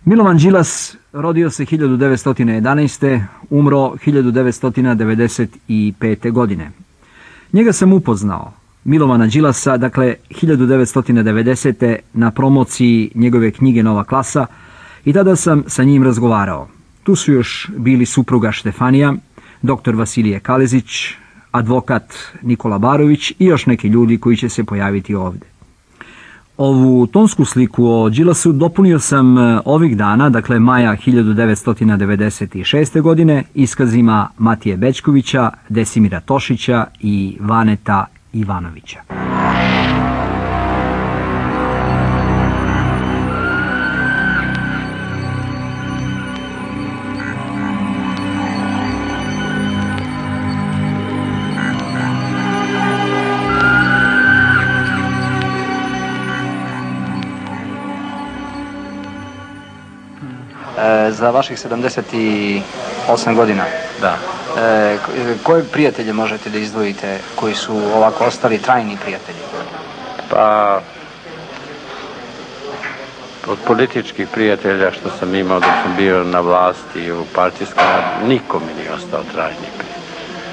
Milovan Đilas rodio se 1911. Umro 1995. godine. Njega sam upoznao, Milovana Đilasa, dakle 1990. na promociji njegove knjige Nova klasa, i tada sam sa njim razgovarao. Tu su još bili supruga Štefanija, doktor Vasilije Kalezić, advokat Nikola Barović i još neki ljudi koji će se pojaviti ovdje. Ovu tonsku sliku o Đilasu dopunio sam ovih dana, dakle maja 1996. godine, iskazima Matije Bećkovića, Desimira Tošića i Vaneta Ivanovića. Za vaših 78 godina, Da. koje prijatelje možete da izdvojite koji su ovako ostali trajni prijatelji? Pa, od političkih prijatelja što sam imao dok sam bio na vlasti u partijskom, niko mi nije ostao trajni prijatelj.